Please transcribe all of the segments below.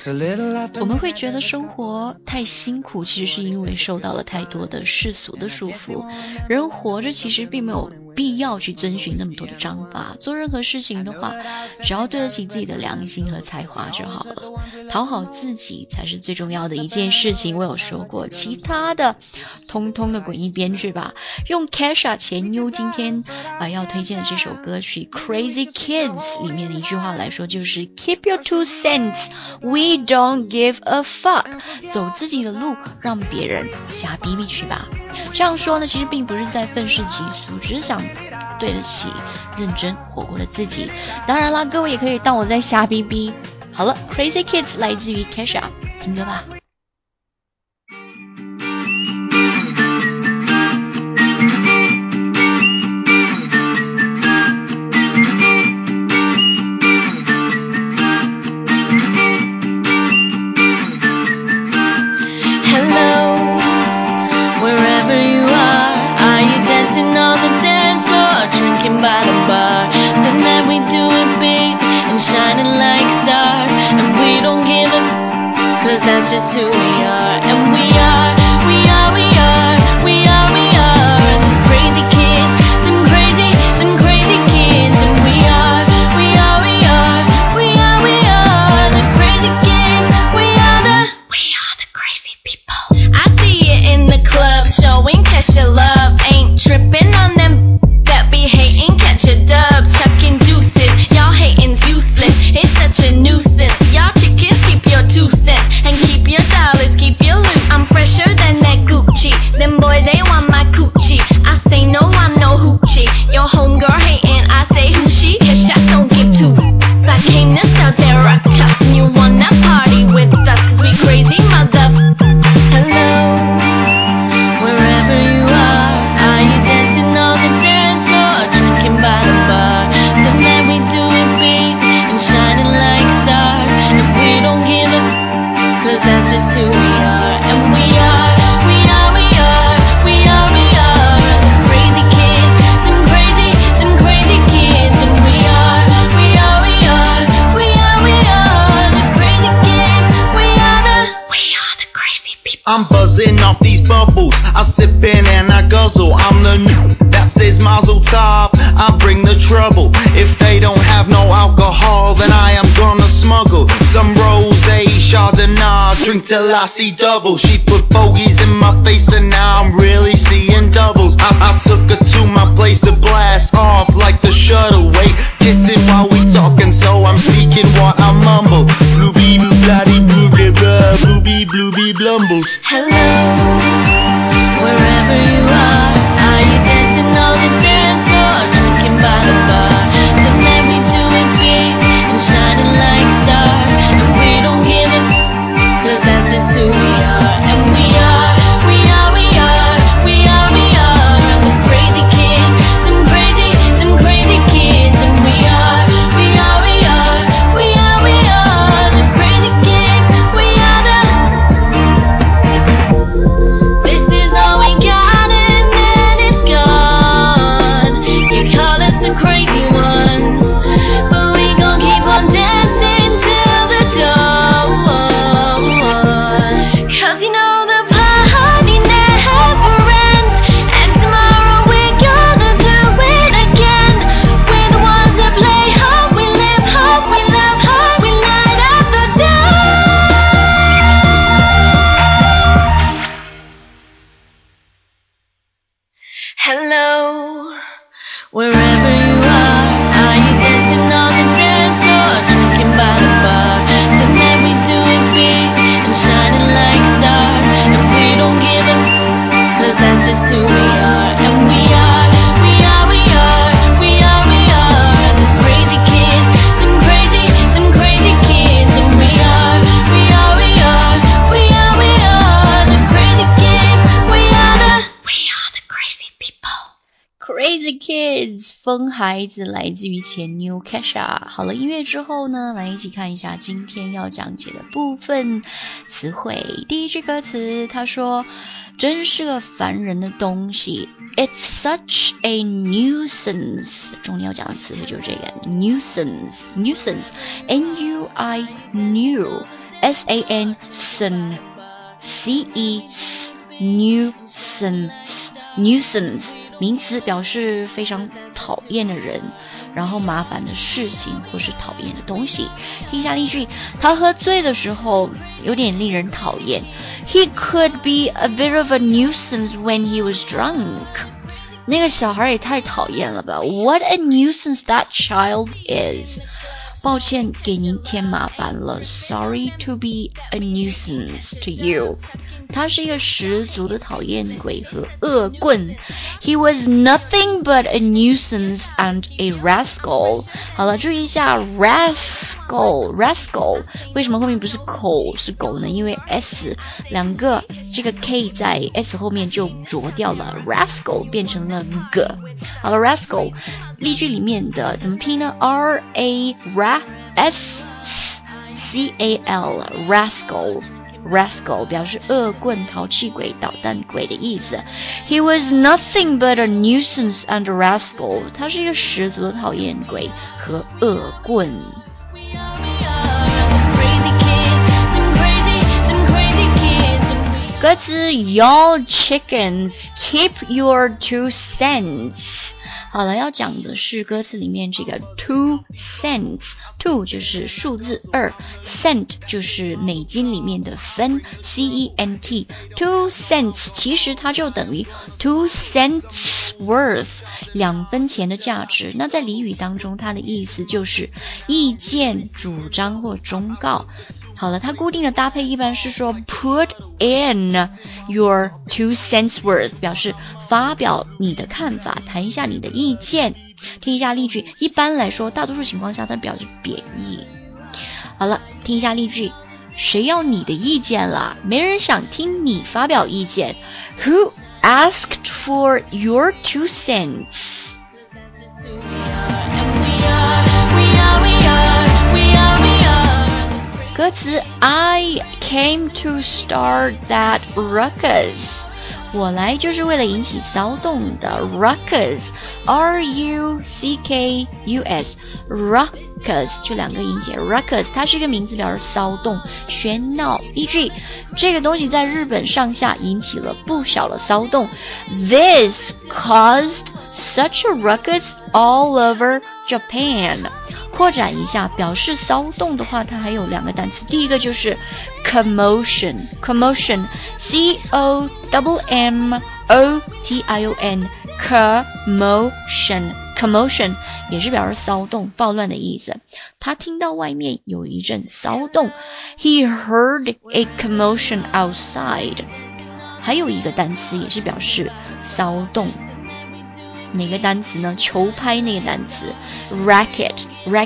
我们会觉得生活太辛苦，其实是因为受到了太多的世俗的束缚。人活着其实并没有必要去遵循那么多的章法，做任何事情的话，只要对得起自己的良心和才华就好了，讨好自己才是最重要的一件事情。我有说过，其他的通通的滚一边去吧。用 Kesha 前妞今天要推荐的这首歌曲 Crazy Kids 里面的一句话来说，就是 Keep your 2 cents, we don't give a fuck， 走自己的路，让别人瞎逼逼去吧。这样说呢，其实并不是在愤世嫉俗，只是想对得起认真活过的自己。当然啦，各位也可以当我在瞎逼逼。好了， Crazy Kids 来自于 Kesha， 听歌吧。 By the bar, tonight we do it big and shining like stars, and we don't give a 'cause that's just who we are, and we are the crazy kids, them crazy kids, and we are the crazy kids, we are the crazy people. I see it in the club, showing Kesha love, ain't tripping on them be hating, catch a dub, chucking deuces, y'all hating's useless, it's such a nuisance, y'all chickens keep your 2 cents, and keep your dollars, keep your loot, I'm fresher than that Gucci, them boys they want my coochie, I say no, I'm no hoochie, your homegirl hating, I say who she, Kesha don't give 2, I came to start that rock cuss, and you wanna party with us, 'cause we crazy mother, hello, wherever you are you dancing all the dance floor, drinking by the bar, tonight we do it big and shining like stars, and we don't give a 'cause that's just who we are, and we are the crazy kids, them crazy kids, and we are the crazy kids, we are the crazy people. I'm buzzing off these bubbles, I sip in and I guzzle, I'm the new that says Mazel Tov, I bring the trouble, if they don't have no alcohol, then I am gonna smuggle some rosé, Chardonnay, drink till I see double, she put bogeys in my face and now I'm really seeing doubles, I took her to my place to blast off like the shuttle, wait, kissing while we talking, so I'm speaking what I mumble, blooby bloody blooby blah, blooby blooby blumble. Hello, wherever you are you dancing all the dance floor, drinking by the bar, tonight we do it big and shining like stars, and we don't give a 'cause that's just who we are, and we are the crazy kids, them crazy kids, and we are the crazy kids, we are the this is all we got and then it's gone, you call us the crazy ones, but we gon' keep on dancing till the dawn, 'cause you know the party never ends, and tomorrow we're gonna do it again, we're the ones that play hard, we live hard, we love hard, we light up the dawn. Hello, wherever you are you dancing on the dance floor, drinking by the bar, tonight we do it big and shining like stars, and we don't give a 'cause that's just who we are, and we are the crazy kids, them crazy kids, and we are the crazy kids, we are the crazy people. Crazy Kids 疯孩子来自于前妞 Kesha。 好了，音乐之后呢，来一起看一下今天要讲解的部分词汇。第一句歌词，他说真是个烦人的东西， It's such a nuisance。 重点要讲的词汇就是这个 nuisance N-U-I-New S-A-N son C-E nuisance 名词，表示非常讨厌的人，然后麻烦的事情或是讨厌的东西。听一下例句，他喝醉的时候有点令人讨厌。He could be a bit of a nuisance when he was drunk. 那个小孩也太讨厌了吧 What a nuisance that child is. 抱歉给您添麻烦了 Sorry to be a nuisance to you. 他是一个十足的讨厌鬼和恶棍 He was nothing but a nuisance and a rascal. 好了，注意一下 rascal 为什么后面不是口是狗呢？因为 S 两个这个 K 在 S 后面就浊掉了 rascal 变成了 G。 好了 rascal 例句里面的怎么拼呢？ R-A-S-C-A-L rascal 表示恶棍、淘气鬼、捣蛋鬼的意思。He was nothing but a nuisance and a rascal. 他是一个十足的讨厌鬼和恶棍。歌词 Y'all chickens, keep your 2 cents. 好了，要讲的是歌词里面这个 2 cents. 2就是数字2， cent 就是美金里面的分 C-E-N-T. 2 cents 其实它就等于 2 cents worth 2分钱的价值。那在俚语当中，它的意思就是意见、主张或忠告。好了，它固定的搭配一般是说 put in your 2 cents worth 表示发表你的看法，谈一下你的意见。听一下例句，一般来说大多数情况下它表示贬义。好了，听一下例句，谁要你的意见啦？没人想听你发表意见。 Who asked for your 2 cents?歌词 I came to start that ruckus. 我来就是为了引起骚动的 ruckus R-U-C-K-U-S ruckus 就2个音节 ruckus 它是一个名词，表示骚动、喧闹。例句，这个东西在日本上下引起了不小的骚动 This caused such a ruckus all over Japan. 扩展一下，表示骚动的话，它还有2个单词。第一个就是 commotion C-O-M-M-O-T-I-O-N commotion 也是表示骚动、暴乱的意思。他听到外面有一阵骚动 He heard a commotion outside. 还有一个单词也是表示骚动，哪个单词呢？球拍那个单词 racket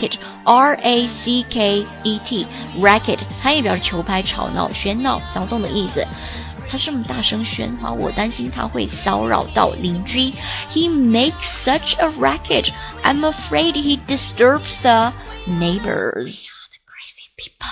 R-A-C-K-E-T racket 它也表示球拍、吵闹、喧闹、骚动的意思。他这么大声喧哗，我担心他会骚扰到邻居。He makes such a racket. I'm afraid he disturbs the neighbors. Crazy people.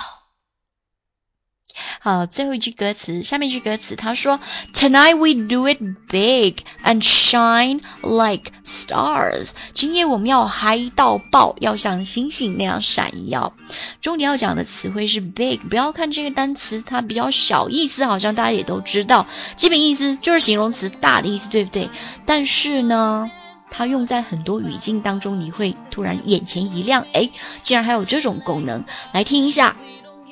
好，最后一句歌词，下面一句歌词，他说 Tonight we do it big and shine like stars. 今夜我们要嗨到爆，要像星星那样闪耀。重点要讲的词汇是 big， 不要看这个单词它比较小，意思好像大家也都知道，基本意思就是形容词大的意思，对不对？但是呢它用在很多语境当中，你会突然眼前一亮，诶，竟然还有这种功能。来听一下，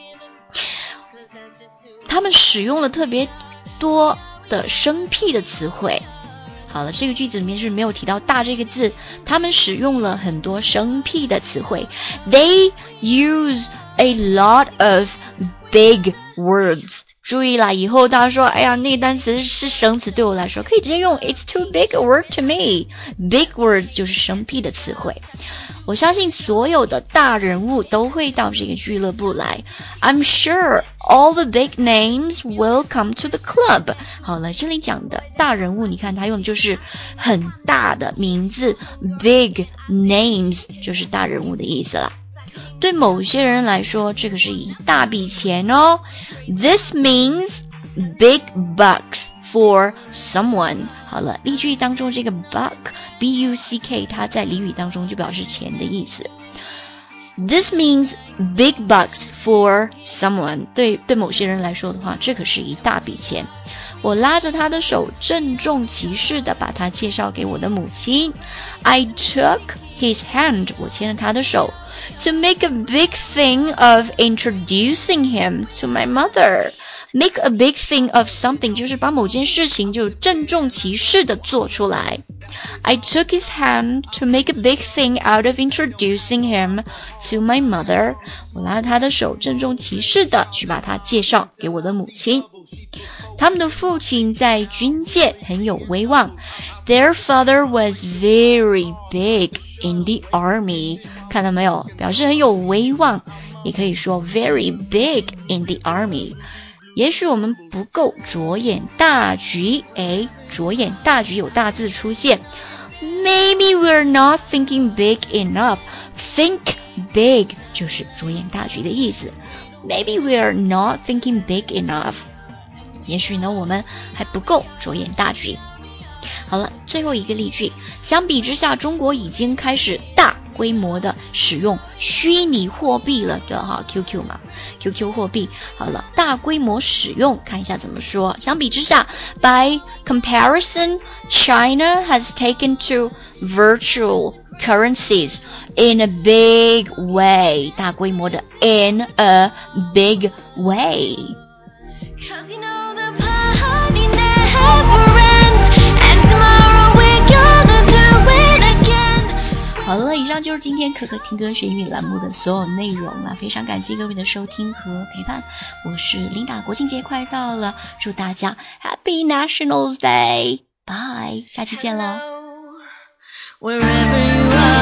他们使用了特别多的生僻的词汇。好了，这个句子里面是没有提到大这个字，他们使用了很多生僻的词汇。They use a lot of big words. 注意啦，以后大家说，哎呀，那个单词是生词，对我来说可以直接用 It's too big a word to me. Big words 就是生僻的词汇。我相信所有的大人物都会到这个俱乐部来。I'm sure all the big names will come to the club. 好了，这里讲的大人物，你看他用的就是很大的名字 ，big names 就是大人物的意思啦。对某些人来说，这个是一大笔钱哦。This means big bucks for someone. 好了，例句当中这个 buck B-U-C-K 它在俚语当中就表示钱的意思。 This means big bucks for someone. 对某些人来说的话，这可是一大笔钱。我拉着他的手，郑重其事地把他介绍给我的母亲。I took his hand. 我牵着他的手。To make a big thing of introducing him to my mother. Make a big thing of something 就是把某件事情就郑重其事地做出来。I took his hand to make a big thing out of introducing him to my mother. 我拉着他的手，郑重其事地去把他介绍给我的母亲。他们的父亲在军界很有威望。Their father was very big in the army. 看到没有？表示很有威望，也可以说 very big in the army。也许我们不够着眼大局，着眼大局有大字出现。Maybe we're not thinking big enough. Think big 就是着眼大局的意思。Maybe we're not thinking big enough. 也许呢，我们还不够着眼大局。好了，最后一个例句，相比之下，中国已经开始大规模的使用虚拟货币了的哈 ，QQ 嘛 ，QQ 货币。好了，大规模使用，看一下怎么说。相比之下 ，by comparison, China has taken to virtual currencies in a big way. 大规模的 in a big way。'Cause you know the party never ends, and tomorrow we're gonna do it again. 好了，以上就是今天可可听歌学英语栏目的所有内容了，非常感谢各位的收听和陪伴。我是琳达，国庆节快到了，祝大家 Happy Nationals Day， Bye， 下期见咯。Wherever you are